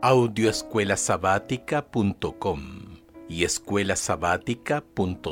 Audioescuelasabática.com y escuelasabática.cl.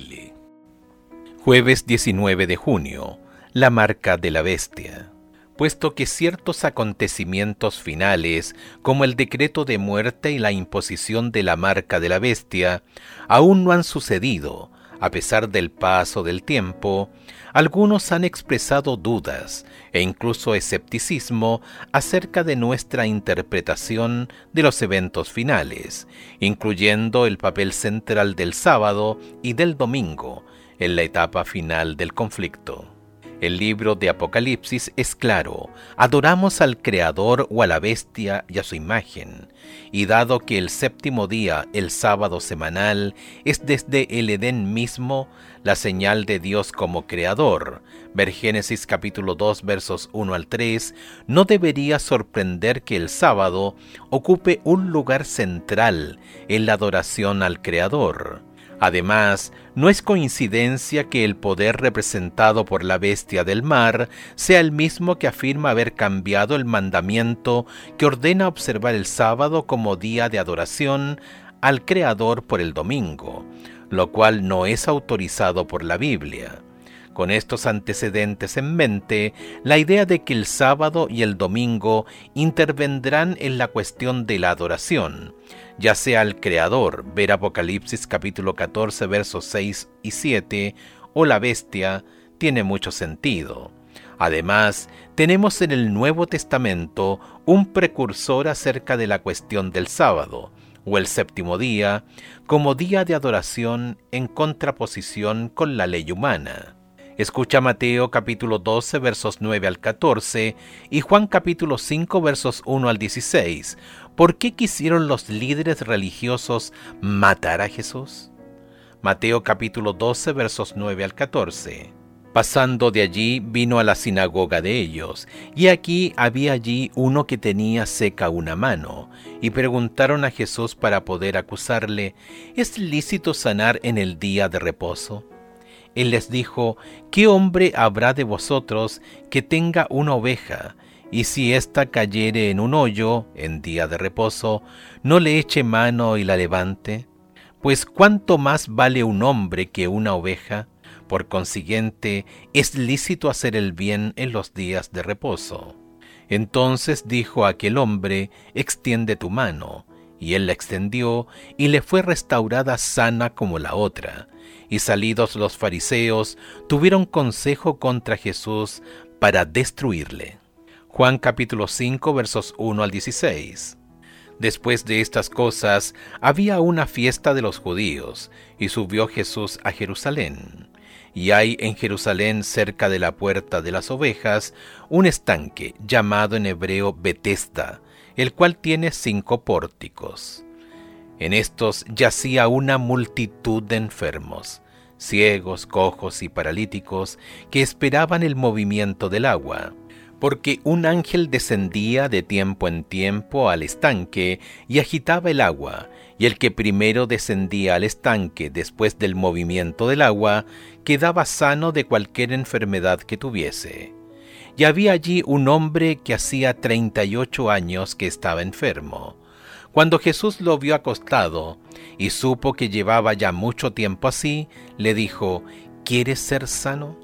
Jueves 19 de junio. La marca de la bestia. Puesto que ciertos acontecimientos finales, como el decreto de muerte y la imposición de la marca de la bestia, aún no han sucedido, a pesar del paso del tiempo, algunos han expresado dudas e incluso escepticismo acerca de nuestra interpretación de los eventos finales, incluyendo el papel central del sábado y del domingo en la etapa final del conflicto. El libro de Apocalipsis es claro: adoramos al Creador o a la bestia y a su imagen, y dado que el séptimo día, el sábado semanal, es desde el Edén mismo la señal de Dios como Creador, ver Génesis capítulo 2 versos 1 al 3, no debería sorprender que el sábado ocupe un lugar central en la adoración al Creador. Además, no es coincidencia que el poder representado por la bestia del mar sea el mismo que afirma haber cambiado el mandamiento que ordena observar el sábado como día de adoración al Creador por el domingo, lo cual no es autorizado por la Biblia. Con estos antecedentes en mente, la idea de que el sábado y el domingo intervendrán en la cuestión de la adoración, ya sea al Creador, ver Apocalipsis capítulo 14 versos 6 y 7, o la bestia, tiene mucho sentido. Además, tenemos en el Nuevo Testamento un precursor acerca de la cuestión del sábado, o el séptimo día, como día de adoración en contraposición con la ley humana. Escucha Mateo capítulo 12 versos 9 al 14 y Juan capítulo 5 versos 1 al 16. ¿Por qué quisieron los líderes religiosos matar a Jesús? Mateo capítulo 12 versos 9 al 14. Pasando de allí, vino a la sinagoga de ellos, y aquí había allí uno que tenía seca una mano, y preguntaron a Jesús para poder acusarle: ¿es lícito sanar en el día de reposo? Él les dijo: ¿qué hombre habrá de vosotros que tenga una oveja, y si ésta cayere en un hoyo en día de reposo, no le eche mano y la levante? Pues ¿cuánto más vale un hombre que una oveja? Por consiguiente, es lícito hacer el bien en los días de reposo. Entonces dijo a aquel hombre: extiende tu mano. Y él la extendió, y le fue restaurada sana como la otra. Y salidos los fariseos, tuvieron consejo contra Jesús para destruirle. Juan capítulo 5 versos 1 al 16. Después de estas cosas, había una fiesta de los judíos, y subió Jesús a Jerusalén. Y hay en Jerusalén, cerca de la puerta de las ovejas, un estanque, llamado en hebreo Betesda, el cual tiene 5 pórticos. En estos yacía una multitud de enfermos, ciegos, cojos y paralíticos, que esperaban el movimiento del agua, porque un ángel descendía de tiempo en tiempo al estanque y agitaba el agua, y el que primero descendía al estanque después del movimiento del agua quedaba sano de cualquier enfermedad que tuviese. Y había allí un hombre que hacía 38 años que estaba enfermo. Cuando Jesús lo vio acostado y supo que llevaba ya mucho tiempo así, le dijo: ¿quieres ser sano?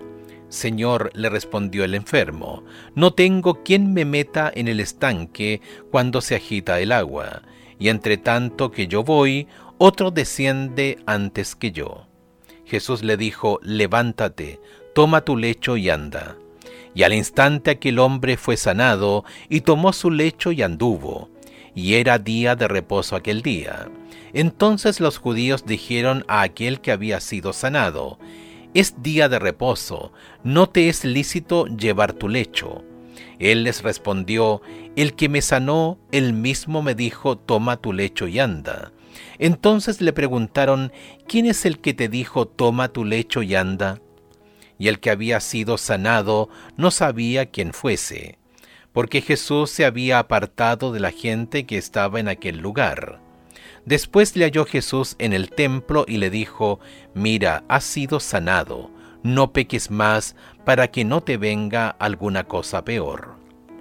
Señor, le respondió el enfermo, no tengo quien me meta en el estanque cuando se agita el agua, y entre tanto que yo voy, otro desciende antes que yo. Jesús le dijo: levántate, toma tu lecho y anda. Y al instante aquel hombre fue sanado, y tomó su lecho y anduvo. Y era día de reposo aquel día. Entonces los judíos dijeron a aquel que había sido sanado: es día de reposo, no te es lícito llevar tu lecho. Él les respondió: el que me sanó, él mismo me dijo: toma tu lecho y anda. Entonces le preguntaron: ¿quién es el que te dijo: toma tu lecho y anda? Y el que había sido sanado no sabía quién fuese, porque Jesús se había apartado de la gente que estaba en aquel lugar. Después le halló Jesús en el templo y le dijo: mira, has sido sanado, no peques más para que no te venga alguna cosa peor.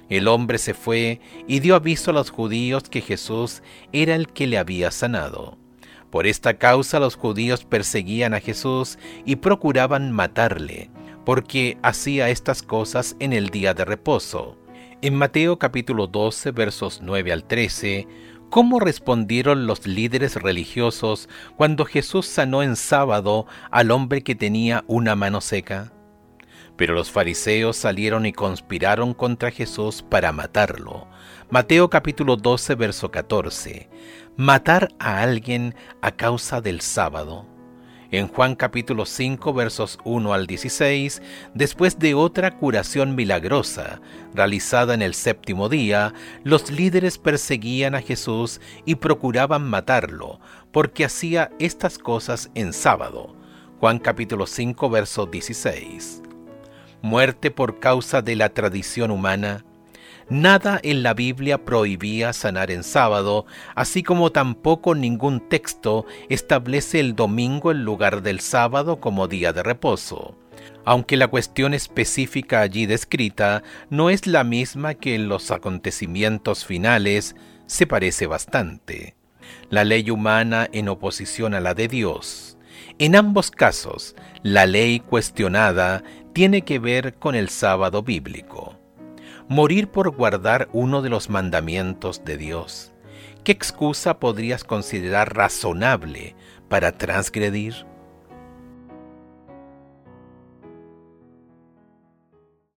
El hombre se fue y dio aviso a los judíos que Jesús era el que le había sanado. Por esta causa los judíos perseguían a Jesús y procuraban matarle, porque hacía estas cosas en el día de reposo. En Mateo capítulo 12, versos 9 al 13, ¿cómo respondieron los líderes religiosos cuando Jesús sanó en sábado al hombre que tenía una mano seca? Pero los fariseos salieron y conspiraron contra Jesús para matarlo. Mateo capítulo 12, verso 14. Matar a alguien a causa del sábado. En Juan capítulo 5, versos 1 al 16, después de otra curación milagrosa realizada en el séptimo día, los líderes perseguían a Jesús y procuraban matarlo, porque hacía estas cosas en sábado. Juan capítulo 5, verso 16. Muerte por causa de la tradición humana. Nada en la Biblia prohibía sanar en sábado, así como tampoco ningún texto establece el domingo en lugar del sábado como día de reposo, aunque la cuestión específica allí descrita no es la misma que en los acontecimientos finales, se parece bastante. La ley humana en oposición a la de Dios. En ambos casos, la ley cuestionada tiene que ver con el sábado bíblico. Morir por guardar uno de los mandamientos de Dios. ¿Qué excusa podrías considerar razonable para transgredir?